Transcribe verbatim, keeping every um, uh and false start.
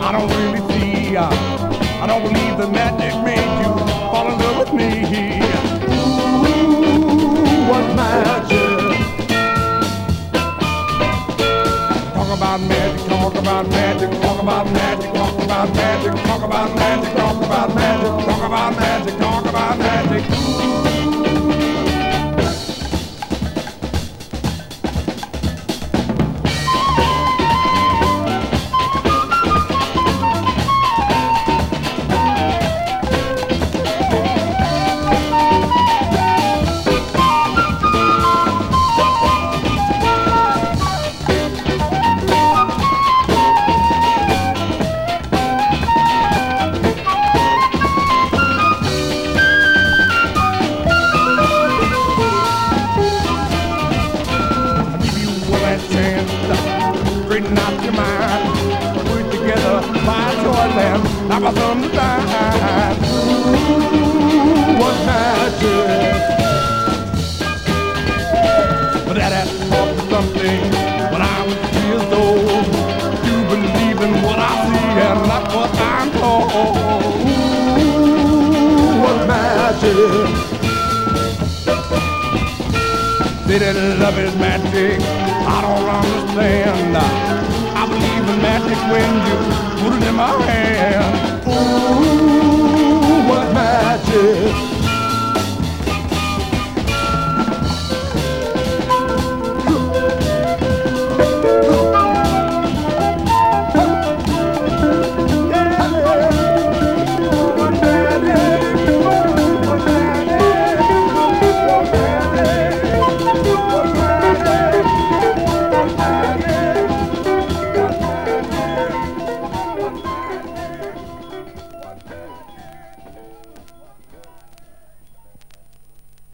I don't really see. uh, I don't believe the magic made you fall in love with me. Ooh, what magic. Talk about magic, talk about magic, talk about magic, talk about magic, talk about magic, talk about magic, talk about magic, talk about magic. Straighten out your mind, put together my choice and knock us on the line. Ooh, what magic. But that had taught me something when I was years old. To believe in what I see and not what I'm told. Ooh, what magic. Say that love is magic, I don't understand. I believe in magic when you put it in my hand.